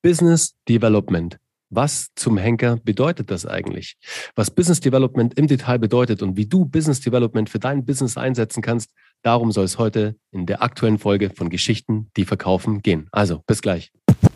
Business Development. Was zum Henker bedeutet das eigentlich? Was Business Development im Detail bedeutet und wie du Business Development für dein Business einsetzen kannst, darum soll es heute in der aktuellen Folge von Geschichten, die verkaufen, gehen. Also, bis gleich.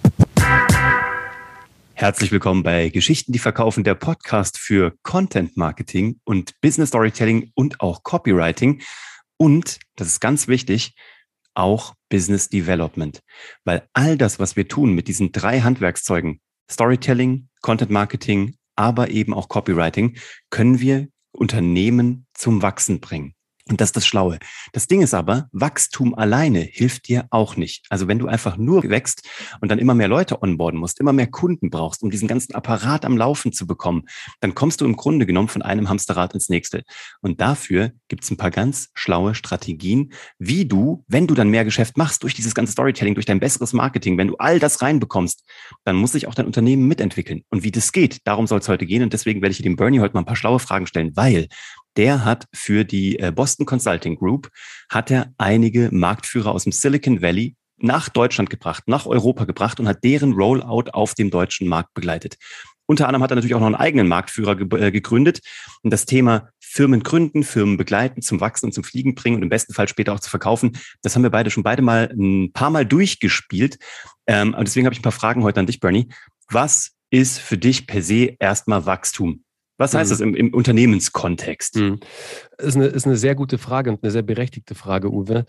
Herzlich willkommen bei Geschichten, die verkaufen, der Podcast für Content Marketing und Business Storytelling und auch Copywriting. Und, das ist ganz wichtig, auch Business Development. Weil all das, was wir tun mit diesen 3 Handwerkszeugen, Storytelling, Content Marketing, aber eben auch Copywriting, können wir Unternehmen zum Wachsen bringen. Und das ist das Schlaue. Das Ding ist aber, Wachstum alleine hilft dir auch nicht. Also wenn du einfach nur wächst und dann immer mehr Leute onboarden musst, immer mehr Kunden brauchst, um diesen ganzen Apparat am Laufen zu bekommen, dann kommst du im Grunde genommen von einem Hamsterrad ins nächste. Und dafür gibt es ein paar ganz schlaue Strategien, wie du, wenn du dann mehr Geschäft machst, durch dieses ganze Storytelling, durch dein besseres Marketing, wenn du all das reinbekommst, dann muss sich auch dein Unternehmen mitentwickeln. Und wie das geht, darum soll es heute gehen. Und deswegen werde ich dem Bernie heute mal ein paar schlaue Fragen stellen, weil der hat für die Boston Consulting Group, hat er einige Marktführer aus dem Silicon Valley nach Deutschland gebracht, nach Europa gebracht und hat deren Rollout auf dem deutschen Markt begleitet. Unter anderem hat er natürlich auch noch einen eigenen Marktführer gegründet und das Thema Firmen gründen, Firmen begleiten, zum Wachsen und zum Fliegen bringen und im besten Fall später auch zu verkaufen. Das haben wir beide mal ein paar Mal durchgespielt. Und deswegen habe ich ein paar Fragen heute an dich, Bernie. Was ist für dich per se erstmal Wachstum? Was heißt das im Unternehmenskontext? Ist eine sehr gute Frage und eine sehr berechtigte Frage, Uwe.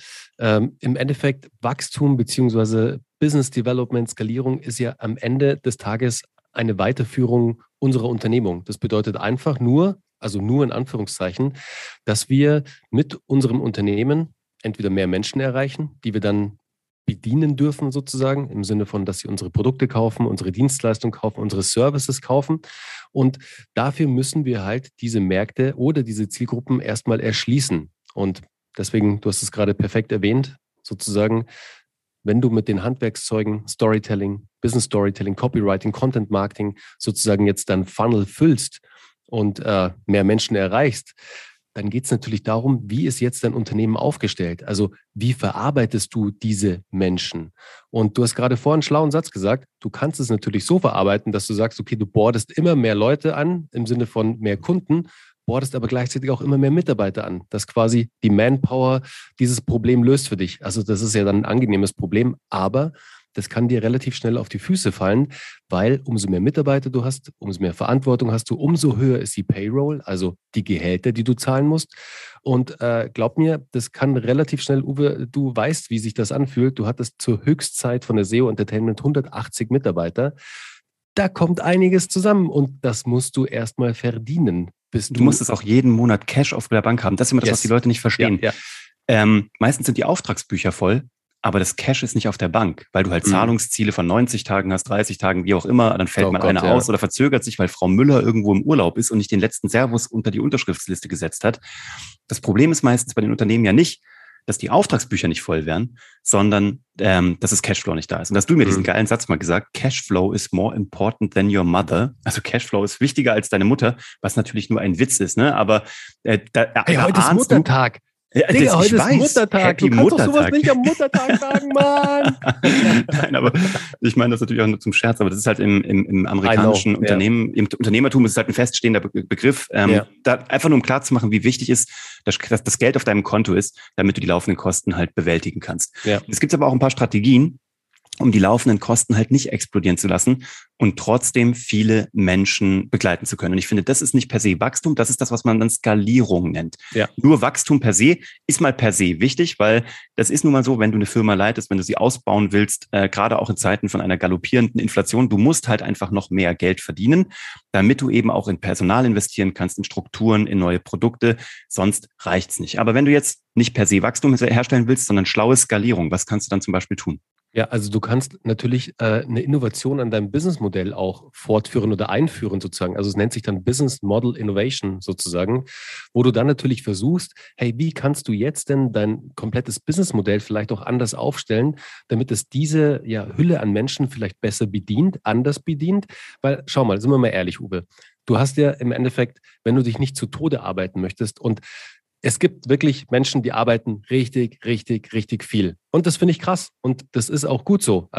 Im Endeffekt Wachstum bzw. Business Development, Skalierung ist ja am Ende des Tages eine Weiterführung unserer Unternehmung. Das bedeutet einfach nur in Anführungszeichen, dass wir mit unserem Unternehmen entweder mehr Menschen erreichen, die wir dann bedienen dürfen sozusagen, im Sinne von, dass sie unsere Produkte kaufen, unsere Dienstleistungen kaufen, unsere Services kaufen. Und dafür müssen wir halt diese Märkte oder diese Zielgruppen erstmal erschließen. Und deswegen, du hast es gerade perfekt erwähnt, sozusagen, wenn du mit den Handwerkszeugen Storytelling, Business Storytelling, Copywriting, Content Marketing sozusagen jetzt dein Funnel füllst und mehr Menschen erreichst, dann geht es natürlich darum, wie ist jetzt dein Unternehmen aufgestellt? Also wie verarbeitest du diese Menschen? Und du hast gerade vorhin einen schlauen Satz gesagt, du kannst es natürlich so verarbeiten, dass du sagst, okay, du boardest immer mehr Leute an, im Sinne von mehr Kunden, boardest aber gleichzeitig auch immer mehr Mitarbeiter an, dass quasi die Manpower dieses Problem löst für dich. Also das ist ja dann ein angenehmes Problem, aber das kann dir relativ schnell auf die Füße fallen, weil umso mehr Mitarbeiter du hast, umso mehr Verantwortung hast du, umso höher ist die Payroll, also die Gehälter, die du zahlen musst. Und glaub mir, das kann relativ schnell, Uwe, du weißt, wie sich das anfühlt. Du hattest zur Höchstzeit von der SEO Entertainment 180 Mitarbeiter. Da kommt einiges zusammen und das musst du erstmal verdienen. Du musst es auch jeden Monat Cash auf der Bank haben. Das ist immer das, was die Leute nicht verstehen. Ja. Meistens sind die Auftragsbücher voll, aber das Cash ist nicht auf der Bank, weil du halt Zahlungsziele von 90 Tagen hast, 30 Tagen, wie auch immer. Dann fällt einer aus oder verzögert sich, weil Frau Müller irgendwo im Urlaub ist und nicht den letzten Servus unter die Unterschriftsliste gesetzt hat. Das Problem ist meistens bei den Unternehmen ja nicht, dass die Auftragsbücher nicht voll werden, sondern dass das Cashflow nicht da ist. Und hast du mir diesen geilen Satz mal gesagt, Cashflow is more important than your mother. Also Cashflow ist wichtiger als deine Mutter, was natürlich nur ein Witz ist, ne? Aber hey, heute ist Muttertag. Ja, Digga, heute ist Muttertag. Happy du kannst Muttertag. Doch sowas nicht am Muttertag sagen, Mann. Nein, aber ich meine das natürlich auch nur zum Scherz, aber das ist halt im amerikanischen Unternehmen, im Unternehmertum ist es halt ein feststehender Begriff. Da einfach nur um klarzumachen, wie wichtig ist, dass das Geld auf deinem Konto ist, damit du die laufenden Kosten halt bewältigen kannst. Ja. Es gibt aber auch ein paar Strategien, um die laufenden Kosten halt nicht explodieren zu lassen und trotzdem viele Menschen begleiten zu können. Und ich finde, das ist nicht per se Wachstum, das ist das, was man dann Skalierung nennt. Ja. Nur Wachstum per se ist mal per se wichtig, weil das ist nun mal so, wenn du eine Firma leitest, wenn du sie ausbauen willst, gerade auch in Zeiten von einer galoppierenden Inflation, du musst halt einfach noch mehr Geld verdienen, damit du eben auch in Personal investieren kannst, in Strukturen, in neue Produkte, sonst reicht's nicht. Aber wenn du jetzt nicht per se Wachstum herstellen willst, sondern schlaue Skalierung, was kannst du dann zum Beispiel tun? Ja, also du kannst natürlich eine Innovation an deinem Businessmodell auch fortführen oder einführen sozusagen. Also es nennt sich dann Business Model Innovation sozusagen, wo du dann natürlich versuchst, hey, wie kannst du jetzt denn dein komplettes Businessmodell vielleicht auch anders aufstellen, damit es diese Hülle an Menschen vielleicht besser bedient, anders bedient? Weil, schau mal, sind wir mal ehrlich, Uwe, du hast ja im Endeffekt, wenn du dich nicht zu Tode arbeiten möchtest und es gibt wirklich Menschen, die arbeiten richtig, richtig, richtig viel. Und das finde ich krass. Und das ist auch gut so. Also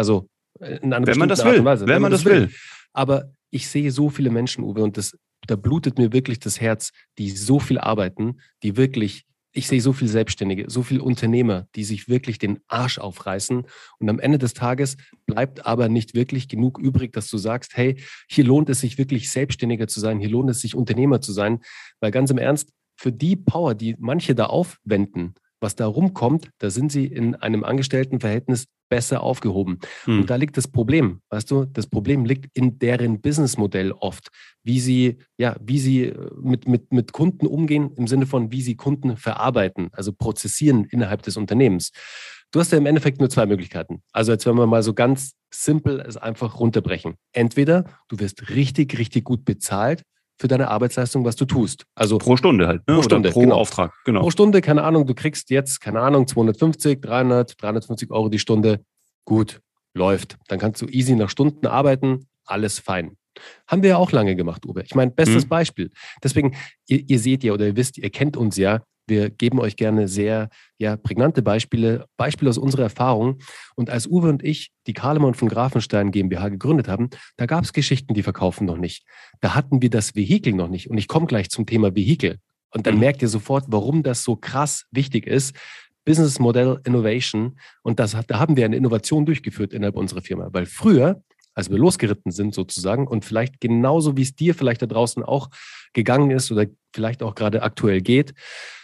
In einer Wenn man bestimmten das Art will, und Weise. wenn man das will. Aber ich sehe so viele Menschen, Uwe, und da blutet mir wirklich das Herz, die so viel arbeiten, die wirklich, ich sehe so viele Selbstständige, so viele Unternehmer, die sich wirklich den Arsch aufreißen. Und am Ende des Tages bleibt aber nicht wirklich genug übrig, dass du sagst, hey, hier lohnt es sich wirklich Selbstständiger zu sein, hier lohnt es sich Unternehmer zu sein. Weil ganz im Ernst, für die Power, die manche da aufwenden, was da rumkommt, da sind sie in einem Angestelltenverhältnis besser aufgehoben. Und da liegt das Problem, weißt du, das Problem liegt in deren Businessmodell oft, wie sie mit Kunden umgehen, im Sinne von, wie sie Kunden verarbeiten, also prozessieren innerhalb des Unternehmens. Du hast ja im Endeffekt nur zwei Möglichkeiten. Also jetzt, wenn wir mal so ganz simpel es einfach runterbrechen. Entweder du wirst richtig, richtig gut bezahlt für deine Arbeitsleistung, was du tust. Also pro Stunde halt, ne? Pro Stunde, oder pro genau. Auftrag. Genau. Pro Stunde, keine Ahnung, du kriegst jetzt, keine Ahnung, 250, 300, 350 Euro die Stunde. Gut, läuft. Dann kannst du easy nach Stunden arbeiten, alles fein. Haben wir ja auch lange gemacht, Uwe. Ich meine, bestes Beispiel. Deswegen, ihr seht ja oder ihr wisst, ihr kennt uns ja. Wir geben euch gerne sehr prägnante Beispiele aus unserer Erfahrung. Und als Uwe und ich die Kahlemann von Grafenstein GmbH gegründet haben, da gab es Geschichten, die verkaufen noch nicht. Da hatten wir das Vehikel noch nicht. Und ich komme gleich zum Thema Vehikel. Und dann merkt ihr sofort, warum das so krass wichtig ist. Business Model Innovation. Und da haben wir eine Innovation durchgeführt innerhalb unserer Firma. Weil früher, als wir losgeritten sind sozusagen und vielleicht genauso, wie es dir vielleicht da draußen auch gegangen ist oder vielleicht auch gerade aktuell geht,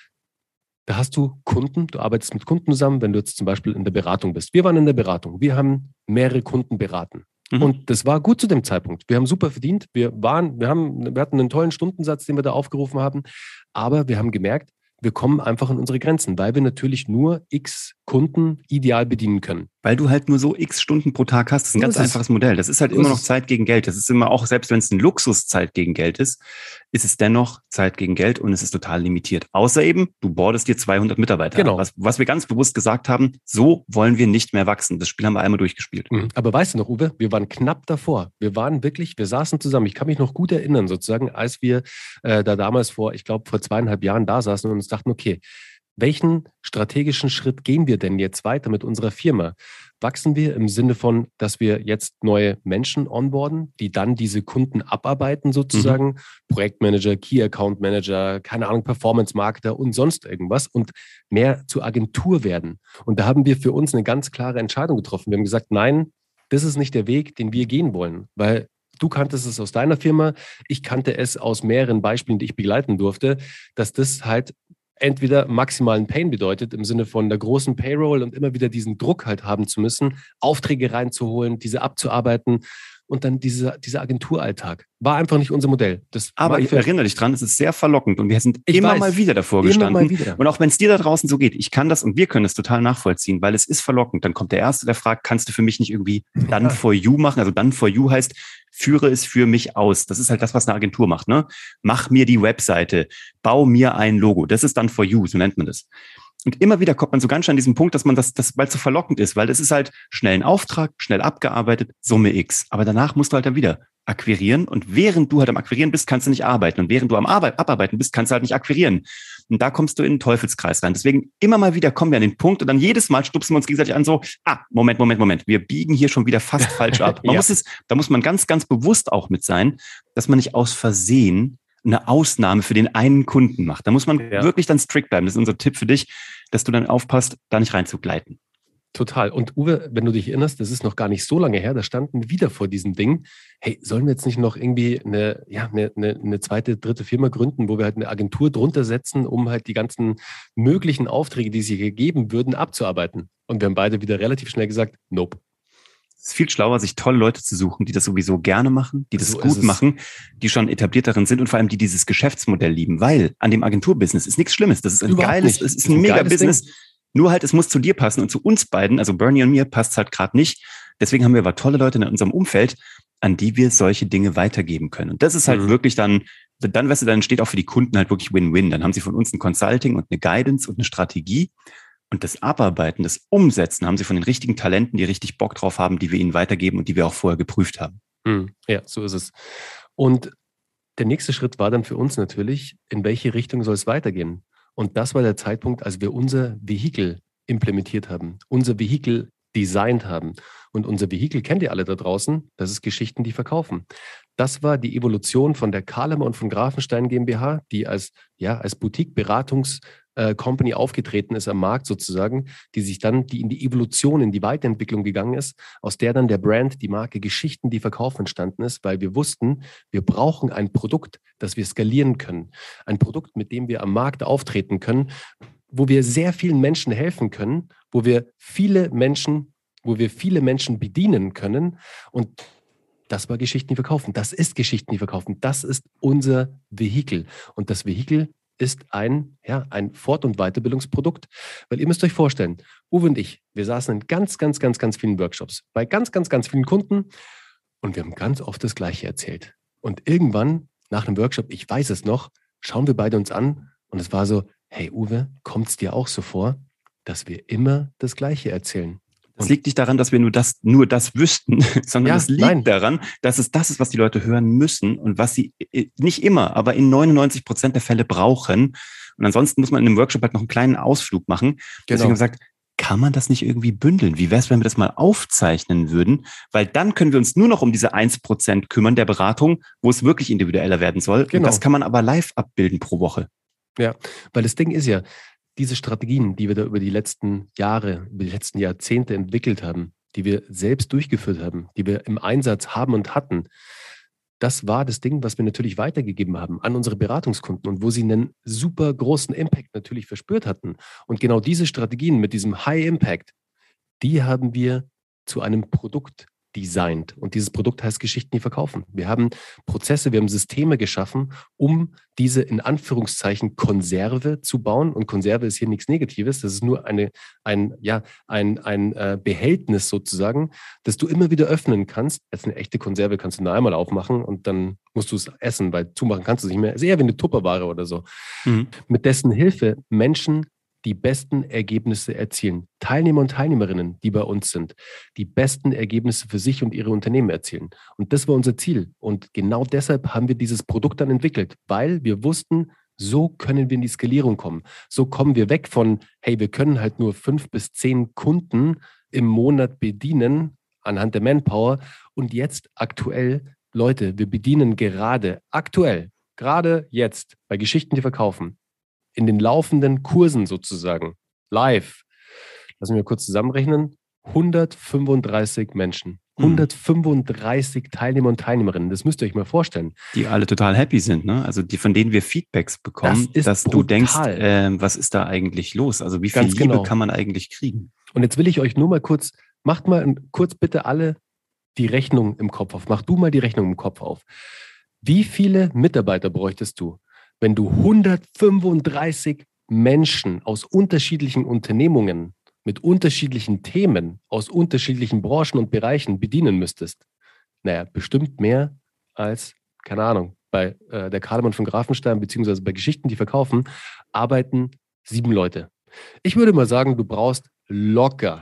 da hast du Kunden, du arbeitest mit Kunden zusammen, wenn du jetzt zum Beispiel in der Beratung bist. Wir waren in der Beratung, wir haben mehrere Kunden beraten. Und das war gut zu dem Zeitpunkt. Wir haben super verdient, wir hatten einen tollen Stundensatz, den wir da aufgerufen haben, aber wir haben gemerkt, wir kommen einfach an unsere Grenzen, weil wir natürlich nur x Kunden ideal bedienen können. Weil du halt nur so x Stunden pro Tag hast. Das ist ein ganz einfaches Modell. Das ist halt immer noch Zeit gegen Geld. Das ist immer auch, selbst wenn es ein Luxuszeit gegen Geld ist, ist es dennoch Zeit gegen Geld und es ist total limitiert. Außer eben, du boardest dir 200 Mitarbeiter. Genau. Was wir ganz bewusst gesagt haben, so wollen wir nicht mehr wachsen. Das Spiel haben wir einmal durchgespielt. Aber weißt du noch, Uwe, wir waren knapp davor. Wir saßen zusammen. Ich kann mich noch gut erinnern, sozusagen, als wir da damals vor 2,5 Jahren da saßen und uns dachten, okay, welchen strategischen Schritt gehen wir denn jetzt weiter mit unserer Firma? Wachsen wir im Sinne von, dass wir jetzt neue Menschen onboarden, die dann diese Kunden abarbeiten sozusagen, Projektmanager, Key Account Manager, keine Ahnung, Performance Marketer und sonst irgendwas und mehr zur Agentur werden? Und da haben wir für uns eine ganz klare Entscheidung getroffen. Wir haben gesagt, nein, das ist nicht der Weg, den wir gehen wollen, weil du kanntest es aus deiner Firma, ich kannte es aus mehreren Beispielen, die ich begleiten durfte, dass das halt entweder maximalen Pain bedeutet, im Sinne von der großen Payroll und immer wieder diesen Druck halt haben zu müssen, Aufträge reinzuholen, diese abzuarbeiten und dann dieser Agenturalltag. War einfach nicht unser Modell. Aber ich erinnere dich dran, es ist sehr verlockend und wir sind immer mal wieder davor gestanden. Und auch wenn es dir da draußen so geht, ich kann das und wir können das total nachvollziehen, weil es ist verlockend. Dann kommt der Erste, der fragt, kannst du für mich nicht irgendwie done for you machen? Also done for you heißt, führe es für mich aus. Das ist halt das, was eine Agentur macht, ne? Mach mir die Webseite, bau mir ein Logo. Das ist done for you, so nennt man das. Und immer wieder kommt man so ganz schön an diesen Punkt, dass man das weil es so verlockend ist, weil es ist halt schnell ein Auftrag, schnell abgearbeitet, Summe X. Aber danach musst du halt dann wieder akquirieren und während du halt am Akquirieren bist, kannst du nicht arbeiten und während du am Abarbeiten bist, kannst du halt nicht akquirieren. Und da kommst du in den Teufelskreis rein. Deswegen immer mal wieder kommen wir an den Punkt und dann jedes Mal stupsen wir uns gegenseitig an so, Moment, wir biegen hier schon wieder fast falsch ab. Da muss man ganz, ganz bewusst auch mit sein, dass man nicht aus Versehen eine Ausnahme für den einen Kunden macht. Da muss man wirklich dann strikt bleiben. Das ist unser Tipp für dich, dass du dann aufpasst, da nicht reinzugleiten. Total. Und Uwe, wenn du dich erinnerst, das ist noch gar nicht so lange her, da standen wir wieder vor diesem Ding. Hey, sollen wir jetzt nicht noch irgendwie eine zweite, dritte Firma gründen, wo wir halt eine Agentur drunter setzen, um halt die ganzen möglichen Aufträge, die sich gegeben würden, abzuarbeiten? Und wir haben beide wieder relativ schnell gesagt, nope. Es ist viel schlauer, sich tolle Leute zu suchen, die das sowieso gerne machen, die das gut machen, die schon etabliert darin sind und vor allem die dieses Geschäftsmodell lieben, weil an dem Agenturbusiness ist nichts Schlimmes. Das ist ein geiles, es ist ein mega Business. Ding. Nur halt, es muss zu dir passen und zu uns beiden, also Bernie und mir, passt es halt gerade nicht. Deswegen haben wir aber tolle Leute in unserem Umfeld, an die wir solche Dinge weitergeben können. Und das ist halt wirklich dann, weißt du, dann steht auch für die Kunden halt wirklich Win-Win. Dann haben sie von uns ein Consulting und eine Guidance und eine Strategie. Und das Abarbeiten, das Umsetzen haben sie von den richtigen Talenten, die richtig Bock drauf haben, die wir ihnen weitergeben und die wir auch vorher geprüft haben. Ja, so ist es. Und der nächste Schritt war dann für uns natürlich, in welche Richtung soll es weitergehen? Und das war der Zeitpunkt, als wir unser Vehikel implementiert haben. Unser Vehikel designt haben. Und unser Vehikel kennt ihr alle da draußen, das ist Geschichten, die verkaufen. Das war die Evolution von der Kahlemer und von Grafenstein GmbH, die als Boutique-Beratungs-Company aufgetreten ist am Markt sozusagen, die in die Evolution, in die Weiterentwicklung gegangen ist, aus der dann der Brand, die Marke Geschichten, die verkaufen entstanden ist, weil wir wussten, wir brauchen ein Produkt, das wir skalieren können. Ein Produkt, mit dem wir am Markt auftreten können, wo wir sehr vielen Menschen helfen können, wo wir viele Menschen bedienen können. Und das war Geschichten, die verkaufen. Das ist Geschichten, die verkaufen. Das ist unser Vehikel. Und das Vehikel ist ein Fort- und Weiterbildungsprodukt. Weil ihr müsst euch vorstellen, Uwe und ich, wir saßen in ganz, ganz, ganz, ganz vielen Workshops, bei ganz, ganz, ganz vielen Kunden und wir haben ganz oft das Gleiche erzählt. Und irgendwann, nach einem Workshop, ich weiß es noch, schauen wir beide uns an und es war so, hey Uwe, kommt es dir auch so vor, dass wir immer das Gleiche erzählen? Es liegt nicht daran, dass wir nur das wüssten, sondern es liegt daran, dass es das ist, was die Leute hören müssen und was sie nicht immer, aber in 99% der Fälle brauchen. Und ansonsten muss man in einem Workshop halt noch einen kleinen Ausflug machen. Genau. Deswegen haben wir gesagt, kann man das nicht irgendwie bündeln? Wie wäre es, wenn wir das mal aufzeichnen würden? Weil dann können wir uns nur noch um diese 1% kümmern der Beratung, wo es wirklich individueller werden soll. Genau. Und das kann man aber live abbilden pro Woche. Ja, weil das Ding ist ja, diese Strategien, die wir da über die letzten Jahre, über die letzten Jahrzehnte entwickelt haben, die wir selbst durchgeführt haben, die wir im Einsatz haben und hatten, das war das Ding, was wir natürlich weitergegeben haben an unsere Beratungskunden und wo sie einen super großen Impact natürlich verspürt hatten. Und genau diese Strategien mit diesem High Impact, die haben wir zu einem Produkt designt. Und dieses Produkt heißt Geschichten, die verkaufen. Wir haben Prozesse, wir haben Systeme geschaffen, um diese in Anführungszeichen Konserve zu bauen. Und Konserve ist hier nichts Negatives. Das ist nur ein Behältnis sozusagen, das du immer wieder öffnen kannst. Jetzt eine echte Konserve kannst du nur einmal aufmachen und dann musst du es essen, weil zumachen kannst du es nicht mehr. Es ist eher wie eine Tupperware oder so. Mhm. Mit dessen Hilfe Menschen die besten Ergebnisse erzielen. Teilnehmer und Teilnehmerinnen, die bei uns sind, die besten Ergebnisse für sich und ihre Unternehmen erzielen. Und das war unser Ziel. Und genau deshalb haben wir dieses Produkt dann entwickelt, weil wir wussten, so können wir in die Skalierung kommen. So kommen wir weg von, hey, wir können halt nur 5 bis 10 Kunden im Monat bedienen anhand der Manpower. Und jetzt aktuell, Leute, wir bedienen gerade jetzt bei Geschichten, die verkaufen, in den laufenden Kursen sozusagen, live, lassen wir kurz zusammenrechnen, 135 Menschen, 135 Teilnehmer und Teilnehmerinnen, das müsst ihr euch mal vorstellen. Die alle total happy sind, ne? Also von denen wir Feedbacks bekommen, dass brutal. Du denkst, was ist da eigentlich los? Also wie viel Liebe kann man eigentlich kriegen? Und jetzt will ich euch nur mal kurz, macht mal kurz bitte alle die Rechnung im Kopf auf. Mach du mal die Rechnung im Kopf auf. Wie viele Mitarbeiter bräuchtest du, wenn du 135 Menschen aus unterschiedlichen Unternehmungen mit unterschiedlichen Themen aus unterschiedlichen Branchen und Bereichen bedienen müsstest? Naja, bestimmt mehr als, keine Ahnung, bei der Kahlemann von Grafenstein beziehungsweise bei Geschichten, die verkaufen, arbeiten 7 Leute. Ich würde mal sagen, du brauchst locker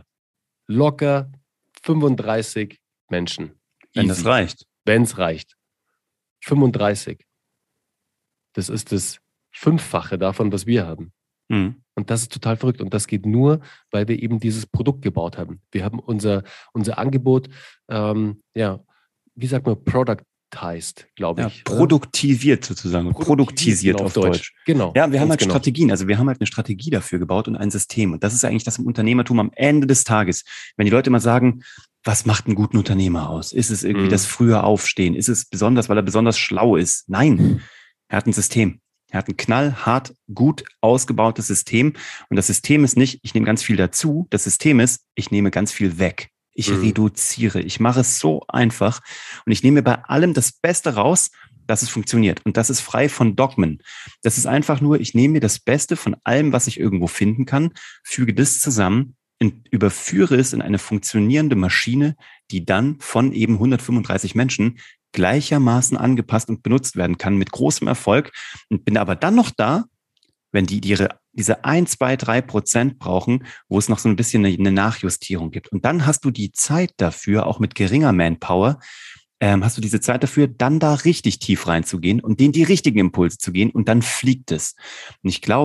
35 Menschen. Wenn das reicht. Wenn es reicht. 35. Das ist das 5-fache davon, was wir haben. Mhm. Und das ist total verrückt. Und das geht nur, weil wir eben dieses Produkt gebaut haben. Wir haben unser Angebot, wie sagt man, productized, glaube ich. Produktiviert sozusagen. Produktisiert auf Deutsch. Genau. Ja, wir haben halt Strategien. Also wir haben halt eine Strategie dafür gebaut und ein System. Und das ist eigentlich das im Unternehmertum am Ende des Tages. Wenn die Leute mal sagen, was macht einen guten Unternehmer aus? Ist es irgendwie das frühe Aufstehen? Ist es besonders, weil er besonders schlau ist? Nein. Er hat ein System. Er hat ein knallhart, gut ausgebautes System. Und das System ist nicht, ich nehme ganz viel dazu. Das System ist, ich nehme ganz viel weg. Ich reduziere. Ich mache es so einfach. Und ich nehme bei allem das Beste raus, dass es funktioniert. Und das ist frei von Dogmen. Das ist einfach nur, ich nehme mir das Beste von allem, was ich irgendwo finden kann, füge das zusammen, überführe es in eine funktionierende Maschine, die dann von eben 135 Menschen gleichermaßen angepasst und benutzt werden kann mit großem Erfolg und bin aber dann noch da, wenn die diese 1, 2, 3% brauchen, wo es noch so ein bisschen eine Nachjustierung gibt. Und dann hast du die Zeit dafür, auch mit geringer Manpower, hast du diese Zeit dafür, dann da richtig tief reinzugehen und denen die richtigen Impulse zu gehen und dann fliegt es. Und ich glaube,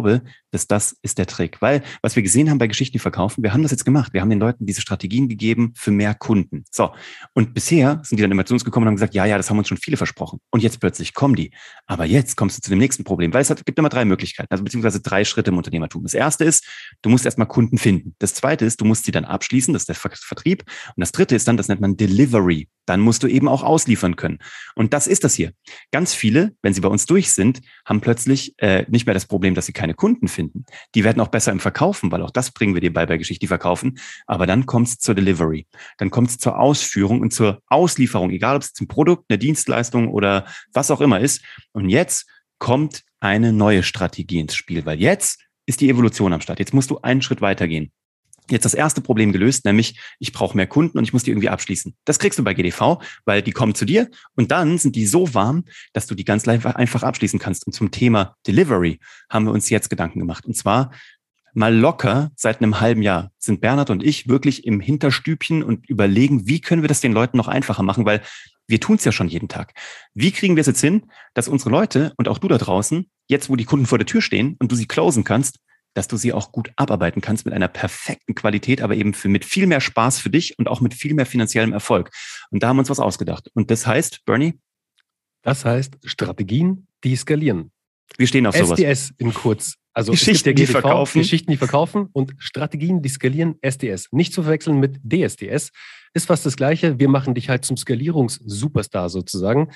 das ist der Trick. Weil, was wir gesehen haben bei Geschichten, die verkaufen, wir haben das jetzt gemacht. Wir haben den Leuten diese Strategien gegeben für mehr Kunden. So. Und bisher sind die dann immer zu uns gekommen und haben gesagt, ja, das haben uns schon viele versprochen. Und jetzt plötzlich kommen die. Aber jetzt kommst du zu dem nächsten Problem, weil gibt immer 3 Möglichkeiten, also beziehungsweise 3 Schritte im Unternehmertum. Das erste ist, du musst erstmal Kunden finden. Das zweite ist, du musst sie dann abschließen. Das ist der Vertrieb. Und das dritte ist dann, das nennt man Delivery. Dann musst du eben auch ausliefern können. Und das ist das hier. Ganz viele, wenn sie bei uns durch sind, haben plötzlich nicht mehr das Problem, dass sie keine Kunden finden. Die werden auch besser im Verkaufen, weil auch das bringen wir dir bei Geschichte, die verkaufen. Aber dann kommt es zur Delivery. Dann kommt es zur Ausführung und zur Auslieferung, egal ob es ein Produkt, eine Dienstleistung oder was auch immer ist. Und jetzt kommt eine neue Strategie ins Spiel, weil jetzt ist die Evolution am Start. Jetzt musst du einen Schritt weitergehen. Jetzt das erste Problem gelöst, nämlich ich brauche mehr Kunden und ich muss die irgendwie abschließen. Das kriegst du bei GDV, weil die kommen zu dir und dann sind die so warm, dass du die ganz einfach abschließen kannst. Und zum Thema Delivery haben wir uns jetzt Gedanken gemacht. Und zwar mal locker seit einem halben Jahr sind Bernhard und ich wirklich im Hinterstübchen und überlegen, wie können wir das den Leuten noch einfacher machen, weil wir tun es ja schon jeden Tag. Wie kriegen wir es jetzt hin, dass unsere Leute und auch du da draußen, jetzt wo die Kunden vor der Tür stehen und du sie closen kannst, dass du sie auch gut abarbeiten kannst mit einer perfekten Qualität, aber eben mit viel mehr Spaß für dich und auch mit viel mehr finanziellem Erfolg. Und da haben wir uns was ausgedacht. Und das heißt, Bernie? Das heißt Strategien, die skalieren. Wir stehen auf sowas. SDS in kurz. Also Geschichten, die verkaufen. Geschichten, die verkaufen und Strategien, die skalieren, SDS. Nicht zu verwechseln mit DSDS. Ist fast das Gleiche. Wir machen dich halt zum Skalierungs-Superstar sozusagen.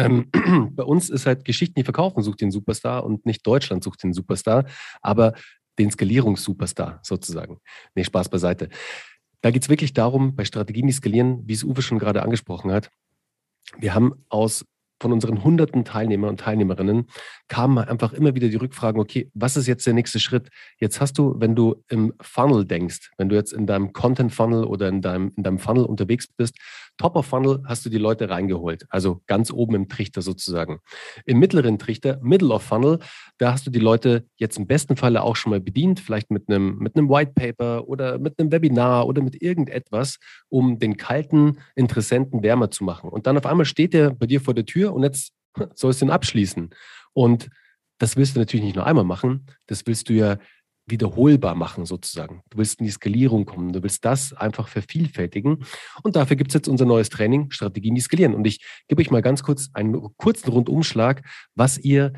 Bei uns ist halt Geschichten, die verkaufen, sucht den Superstar und nicht Deutschland sucht den Superstar, aber den Skalierungs-Superstar sozusagen. Nee, Spaß beiseite. Da geht es wirklich darum, bei Strategien, die skalieren, wie es Uwe schon gerade angesprochen hat, wir haben von unseren hunderten Teilnehmer und Teilnehmerinnen kamen einfach immer wieder die Rückfragen, okay, was ist jetzt der nächste Schritt? Jetzt hast du, wenn du im Funnel denkst, wenn du jetzt in deinem Content-Funnel oder in deinem Funnel unterwegs bist, Top of Funnel hast du die Leute reingeholt, also ganz oben im Trichter sozusagen. Im mittleren Trichter, Middle of Funnel, da hast du die Leute jetzt im besten Falle auch schon mal bedient, vielleicht mit einem White Paper oder mit einem Webinar oder mit irgendetwas, um den kalten Interessenten wärmer zu machen. Und dann auf einmal steht der bei dir vor der Tür und jetzt sollst du ihn abschließen. Und das willst du natürlich nicht nur einmal machen, das willst du ja wiederholbar machen sozusagen. Du willst in die Skalierung kommen, du willst das einfach vervielfältigen und dafür gibt es jetzt unser neues Training, Strategien, die skalieren. Und ich gebe euch mal ganz kurz einen kurzen Rundumschlag, was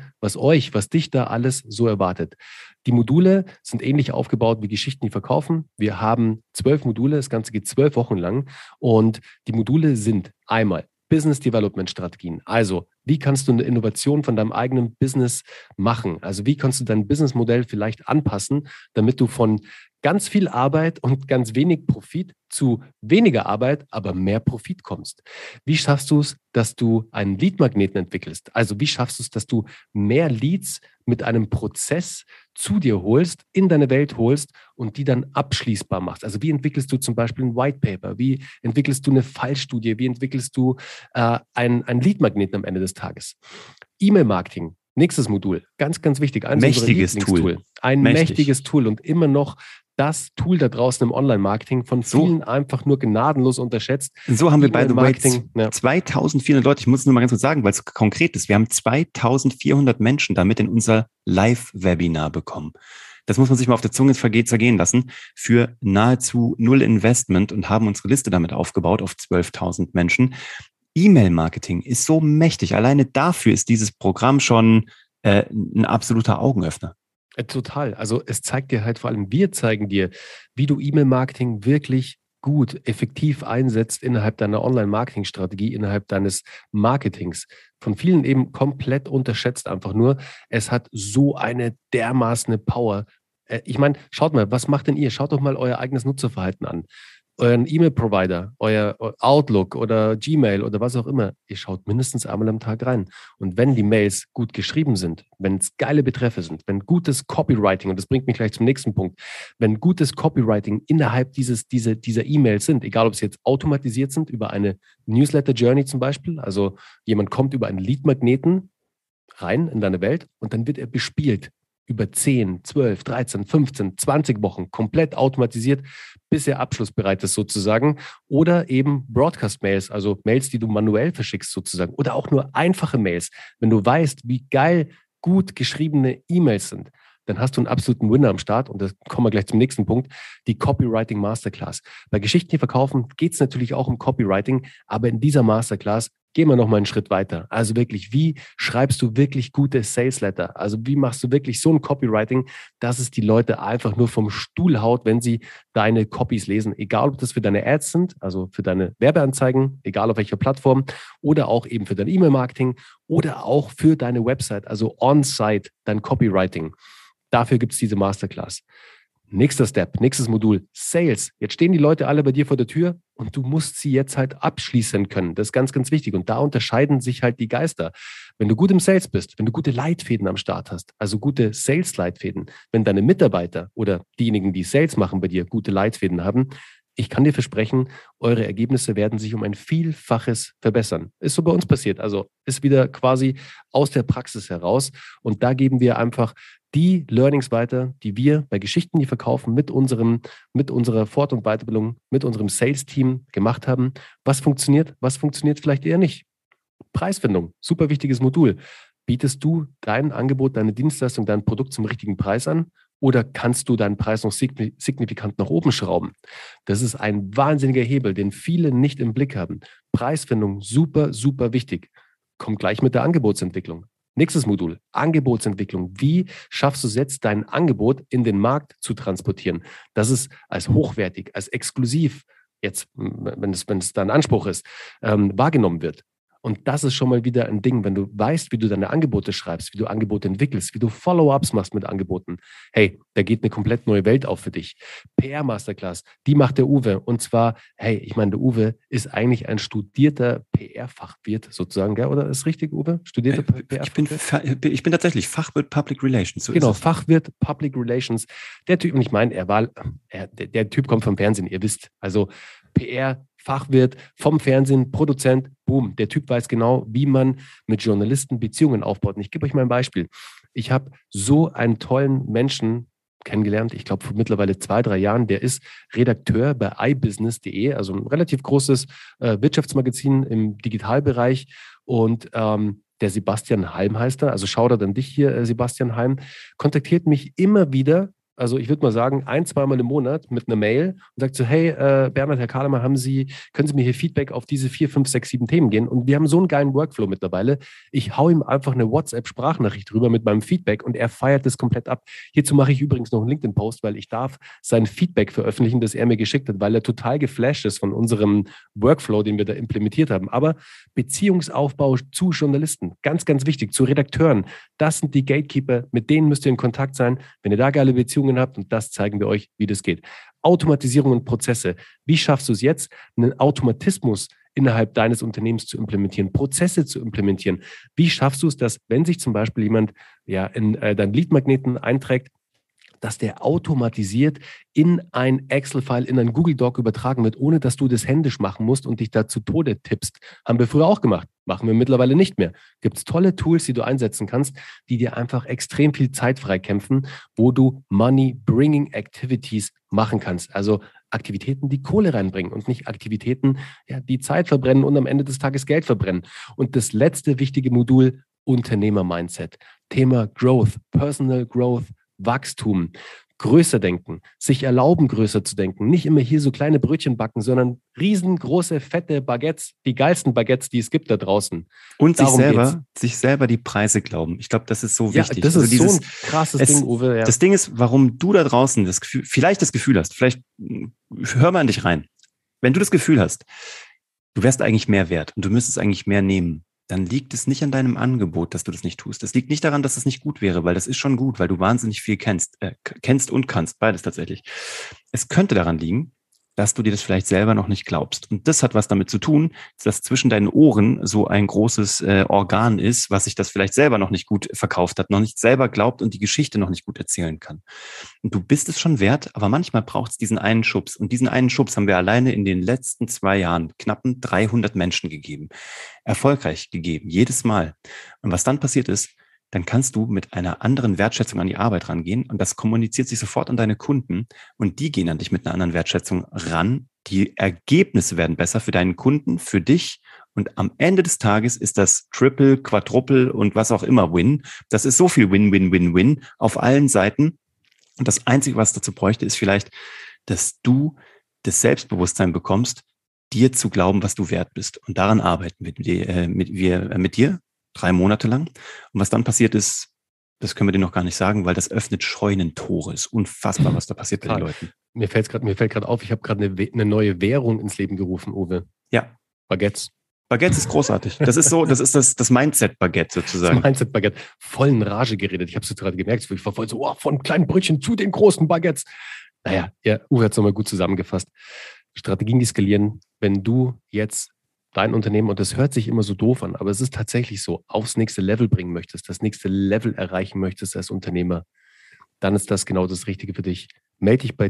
dich da alles so erwartet. Die Module sind ähnlich aufgebaut wie Geschichten, die verkaufen. Wir haben 12 Module, das Ganze geht 12 Wochen lang und die Module sind einmal Business Development Strategien. Also, wie kannst du eine Innovation von deinem eigenen Business machen? Also, wie kannst du dein Businessmodell vielleicht anpassen, damit du von ganz viel Arbeit und ganz wenig Profit zu weniger Arbeit, aber mehr Profit kommst? Wie schaffst du es, dass du einen Lead-Magneten entwickelst? Also, wie schaffst du es, dass du mehr Leads mit einem Prozess zu dir holst, in deine Welt holst und die dann abschließbar machst? Also, wie entwickelst du zum Beispiel ein White Paper? Wie entwickelst du eine Fallstudie? Wie entwickelst du einen Lead-Magneten am Ende des Tages? E-Mail-Marketing. Nächstes Modul, ganz, ganz wichtig. Mächtiges Tool. Ein mächtiges Tool und immer noch das Tool da draußen im Online-Marketing, von vielen einfach nur gnadenlos unterschätzt. So haben wir by the way 2400 Leute, ich muss es nur mal ganz kurz sagen, weil es konkret ist, wir haben 2400 Menschen damit in unser Live-Webinar bekommen. Das muss man sich mal auf der Zunge zergehen lassen, für nahezu 0 Investment und haben unsere Liste damit aufgebaut auf 12.000 Menschen. E-Mail-Marketing ist so mächtig. Alleine dafür ist dieses Programm schon ein absoluter Augenöffner. Total. Also es zeigt dir halt vor allem, wir zeigen dir, wie du E-Mail-Marketing wirklich gut, effektiv einsetzt innerhalb deiner Online-Marketing-Strategie, innerhalb deines Marketings. Von vielen eben komplett unterschätzt einfach nur. Es hat so eine dermaßene Power. Ich meine, schaut mal, was macht denn ihr? Schaut doch mal euer eigenes Nutzerverhalten an. Euren E-Mail-Provider, euer Outlook oder Gmail oder was auch immer, ihr schaut mindestens einmal am Tag rein. Und wenn die Mails gut geschrieben sind, wenn es geile Betreffe sind, wenn gutes Copywriting, und das bringt mich gleich zum nächsten Punkt, wenn gutes Copywriting innerhalb dieser E-Mails sind, egal ob sie jetzt automatisiert sind über eine Newsletter-Journey zum Beispiel, also jemand kommt über einen Lead-Magneten rein in deine Welt und dann wird er bespielt über 10, 12, 13, 15, 20 Wochen komplett automatisiert, bis er abschlussbereit ist sozusagen. Oder eben Broadcast-Mails, also Mails, die du manuell verschickst sozusagen. Oder auch nur einfache Mails. Wenn du weißt, wie geil gut geschriebene E-Mails sind, dann hast du einen absoluten Winner am Start. Und da kommen wir gleich zum nächsten Punkt, die Copywriting Masterclass. Bei Geschichten, die verkaufen, geht es natürlich auch um Copywriting, aber in dieser Masterclass gehen wir nochmal einen Schritt weiter. Also wirklich, wie schreibst du wirklich gute Sales Letter? Also wie machst du wirklich so ein Copywriting, dass es die Leute einfach nur vom Stuhl haut, wenn sie deine Copies lesen? Egal, ob das für deine Ads sind, also für deine Werbeanzeigen, egal auf welcher Plattform, oder auch eben für dein E-Mail-Marketing oder auch für deine Website, also on-site, dein Copywriting. Dafür gibt es diese Masterclass. Nächster Step, nächstes Modul, Sales. Jetzt stehen die Leute alle bei dir vor der Tür und du musst sie jetzt halt abschließen können. Das ist ganz, ganz wichtig. Und da unterscheiden sich halt die Geister. Wenn du gut im Sales bist, wenn du gute Leitfäden am Start hast, also gute Sales-Leitfäden, wenn deine Mitarbeiter oder diejenigen, die Sales machen bei dir, gute Leitfäden haben, ich kann dir versprechen, eure Ergebnisse werden sich um ein Vielfaches verbessern. Ist so bei uns passiert. Also ist wieder quasi aus der Praxis heraus. Und da geben wir einfach die Learnings weiter, die wir bei Geschichten, die verkaufen, mit unserer Fort- und Weiterbildung, mit unserem Sales-Team gemacht haben. Was funktioniert vielleicht eher nicht? Preisfindung, super wichtiges Modul. Bietest du dein Angebot, deine Dienstleistung, dein Produkt zum richtigen Preis an? Oder kannst du deinen Preis noch signifikant nach oben schrauben? Das ist ein wahnsinniger Hebel, den viele nicht im Blick haben. Preisfindung, super, super wichtig. Kommt gleich mit der Angebotsentwicklung. Nächstes Modul, Angebotsentwicklung. Wie schaffst du es jetzt, dein Angebot in den Markt zu transportieren? Dass es als hochwertig, als exklusiv, jetzt, wenn es dein Anspruch ist, wahrgenommen wird. Und das ist schon mal wieder ein Ding, wenn du weißt, wie du deine Angebote schreibst, wie du Angebote entwickelst, wie du Follow-ups machst mit Angeboten. Hey, da geht eine komplett neue Welt auf für dich. PR-Masterclass, die macht der Uwe. Und zwar, hey, ich meine, der Uwe ist eigentlich ein studierter PR-Fachwirt sozusagen, gell? Oder ist richtig, Uwe? Studierter PR-Fachwirt? Ich bin tatsächlich Fachwirt Public Relations. So genau, Fachwirt Public Relations. Der Typ, und ich meine, der Typ kommt vom Fernsehen, ihr wisst. Also PR, Fachwirt, vom Fernsehen, Produzent, boom. Der Typ weiß genau, wie man mit Journalisten Beziehungen aufbaut. Und ich gebe euch mal ein Beispiel. Ich habe so einen tollen Menschen kennengelernt, ich glaube vor mittlerweile 2-3 Jahren, der ist Redakteur bei iBusiness.de, also ein relativ großes Wirtschaftsmagazin im Digitalbereich. Und der Sebastian Halm heißt er, also Shoutout an dich hier, Sebastian Halm, kontaktiert mich immer wieder. Also ich würde mal sagen, 1-2 Mal im Monat mit einer Mail und sagt so, hey, Bernhard, Herr Kahlemer, können Sie mir hier Feedback auf diese 4, 5, 6, 7 Themen geben? Und wir haben so einen geilen Workflow mittlerweile. Ich hau ihm einfach eine WhatsApp-Sprachnachricht rüber mit meinem Feedback und er feiert das komplett ab. Hierzu mache ich übrigens noch einen LinkedIn-Post, weil ich darf sein Feedback veröffentlichen, das er mir geschickt hat, weil er total geflasht ist von unserem Workflow, den wir da implementiert haben. Aber Beziehungsaufbau zu Journalisten, ganz, ganz wichtig, zu Redakteuren, das sind die Gatekeeper, mit denen müsst ihr in Kontakt sein. Wenn ihr da geile Beziehungen habt, und das zeigen wir euch, wie das geht. Automatisierung und Prozesse. Wie schaffst du es jetzt, einen Automatismus innerhalb deines Unternehmens zu implementieren, Prozesse zu implementieren? Wie schaffst du es, dass, wenn sich zum Beispiel jemand in deinen Lead-Magneten einträgt, dass der automatisiert in ein Excel-File, in ein Google-Doc übertragen wird, ohne dass du das händisch machen musst und dich da zu Tode tippst. Haben wir früher auch gemacht. Machen wir mittlerweile nicht mehr. Gibt es tolle Tools, die du einsetzen kannst, die dir einfach extrem viel Zeit freikämpfen, wo du Money-Bringing Activities machen kannst. Also Aktivitäten, die Kohle reinbringen und nicht Aktivitäten, die Zeit verbrennen und am Ende des Tages Geld verbrennen. Und das letzte wichtige Modul, Unternehmer-Mindset. Thema Growth, Personal Growth, Wachstum, größer denken, sich erlauben, größer zu denken, nicht immer hier so kleine Brötchen backen, sondern riesengroße, fette Baguettes, die geilsten Baguettes, die es gibt da draußen. Und sich selber die Preise glauben. Ich glaube, das ist so wichtig. Ja, das ist so ein krasses Ding, Uwe. Ja. Das Ding ist, warum du da draußen vielleicht das Gefühl hast, vielleicht hör mal in dich rein. Wenn du das Gefühl hast, du wärst eigentlich mehr wert und du müsstest eigentlich mehr nehmen, dann liegt es nicht an deinem Angebot, dass du das nicht tust. Es liegt nicht daran, dass es nicht gut wäre, weil das ist schon gut, weil du wahnsinnig viel kennst und kannst, beides tatsächlich. Es könnte daran liegen, dass du dir das vielleicht selber noch nicht glaubst. Und das hat was damit zu tun, dass zwischen deinen Ohren so ein großes Organ ist, was sich das vielleicht selber noch nicht gut verkauft hat, noch nicht selber glaubt und die Geschichte noch nicht gut erzählen kann. Und du bist es schon wert, aber manchmal braucht es diesen einen Schubs. Und diesen einen Schubs haben wir alleine in den letzten 2 Jahren knappen 300 Menschen gegeben. Erfolgreich gegeben, jedes Mal. Und was dann passiert ist, dann kannst du mit einer anderen Wertschätzung an die Arbeit rangehen und das kommuniziert sich sofort an deine Kunden und die gehen an dich mit einer anderen Wertschätzung ran. Die Ergebnisse werden besser für deinen Kunden, für dich und am Ende des Tages ist das Triple, Quadruple und was auch immer Win. Das ist so viel Win, Win, Win, Win auf allen Seiten und das Einzige, was dazu bräuchte, ist vielleicht, dass du das Selbstbewusstsein bekommst, dir zu glauben, was du wert bist. Und daran arbeiten wir mit dir 3 Monate lang. Und was dann passiert ist, das können wir dir noch gar nicht sagen, weil das öffnet Scheunentore. Ist unfassbar, was da passiert bei den Leuten. Mir fällt gerade auf, ich habe gerade eine neue Währung ins Leben gerufen, Uwe. Ja. Baguettes. Baguettes ist großartig. Das ist so, das ist das Mindset-Baguette sozusagen. Das Mindset-Baguette. Voll in Rage geredet. Ich habe es gerade gemerkt. Ich war voll so, von kleinen Brötchen zu den großen Baguettes. Naja, ja, Uwe hat es nochmal gut zusammengefasst. Strategien, die skalieren, wenn du jetzt dein Unternehmen, und das hört sich immer so doof an, aber es ist tatsächlich so, aufs nächste Level bringen möchtest, das nächste Level erreichen möchtest als Unternehmer, dann ist das genau das Richtige für dich. Melde dich bei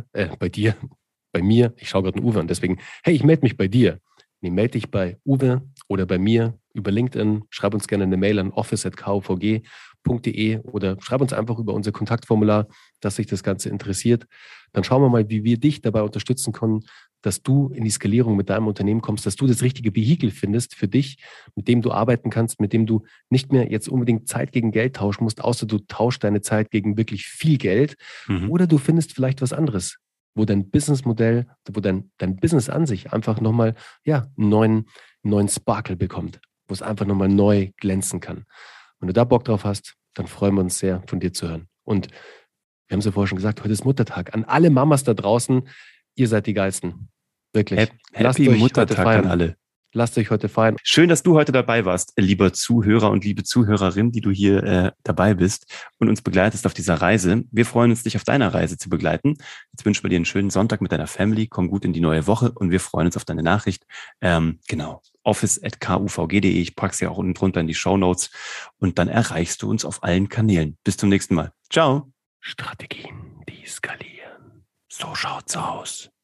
mir, ich schaue gerade einen Uwe an, deswegen, hey, ich melde mich bei dir. Nee, melde dich bei Uwe oder bei mir über LinkedIn, schreib uns gerne eine Mail an office@kvg.de oder schreib uns einfach über unser Kontaktformular, dass sich das Ganze interessiert. Dann schauen wir mal, wie wir dich dabei unterstützen können, dass du in die Skalierung mit deinem Unternehmen kommst, dass du das richtige Vehikel findest für dich, mit dem du arbeiten kannst, mit dem du nicht mehr jetzt unbedingt Zeit gegen Geld tauschen musst, außer du tauschst deine Zeit gegen wirklich viel Geld oder du findest vielleicht was anderes, wo dein Businessmodell, wo dein Business an sich einfach nochmal einen neuen Sparkle bekommt, wo es einfach nochmal neu glänzen kann. Wenn du da Bock drauf hast, dann freuen wir uns sehr, von dir zu hören. Und wir haben es ja vorher schon gesagt, heute ist Muttertag. An alle Mamas da draußen, ihr seid die Geilsten. Wirklich. Happy Muttertag an alle. Lasst euch heute feiern. Schön, dass du heute dabei warst, lieber Zuhörer und liebe Zuhörerin, die du hier dabei bist und uns begleitest auf dieser Reise. Wir freuen uns, dich auf deiner Reise zu begleiten. Jetzt wünschen wir dir einen schönen Sonntag mit deiner Family. Komm gut in die neue Woche und wir freuen uns auf deine Nachricht. Genau, office@kuvg.de. Ich packe es ja auch unten drunter in die Shownotes und dann erreichst du uns auf allen Kanälen. Bis zum nächsten Mal. Ciao. Strategien, die skalieren. So schaut's aus.